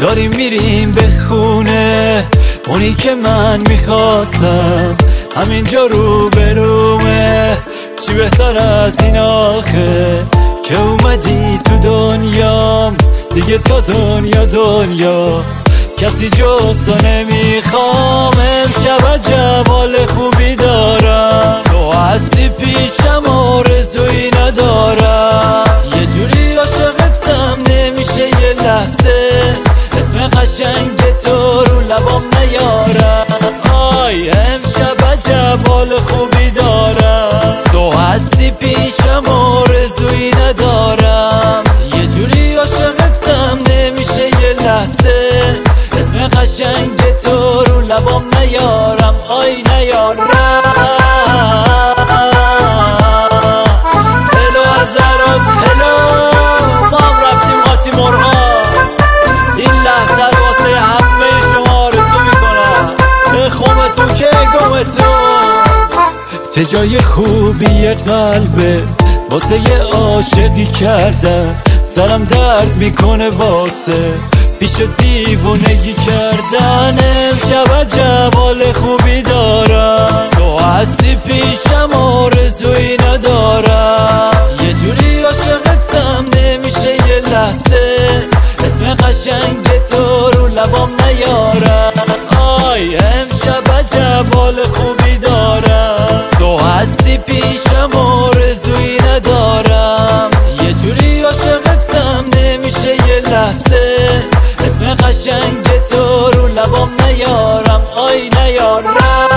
داریم میریم به خونه، اونی که من میخواستم همینجا رو برومه. چی بهتر از این آخه که اومدی تو دنیام، دیگه تا دنیا کسی جز تو نمیخوام. امشب جوال خوبی دارم، تو هستی پیشم آرزویی ندارم. یه جوری عاشقتم نمیشه یه لحظه اسم قشنگ تو رو لبام نیارم. آی امشب جوال خوبی دارم، تو هستی پیشم آرزویی ندارم. یه جوری عاشقتم نمیشه یه لحظه اسم قشنگ تو رو لبام نیارم. آی نیارم. هلو حضرات هلو، ما هم رفتیم قاطی مرغا. این لحظه رو واسه همه شما آرزو میکنم، خمتون که گمتون. تجای خوبی قلبه واسه یه عاشقی کردن، سرم درد میکنه واسه پیش دیوونگی کردن. امشب جوال خوبی دارم، تو هستی پیشم آرزویی ندارم. یه جوری عاشقتم نمیشه یه لحظه اسم قشنگ تو رو لبام نیارم. آی امشب جوال خوبی دارم، تو هستی پیشم آرزویی ندارم. یه جوری عاشقتم نمیشه یه لحظه اسم قشنگ تو رو لبام نیارم. آی نیارم.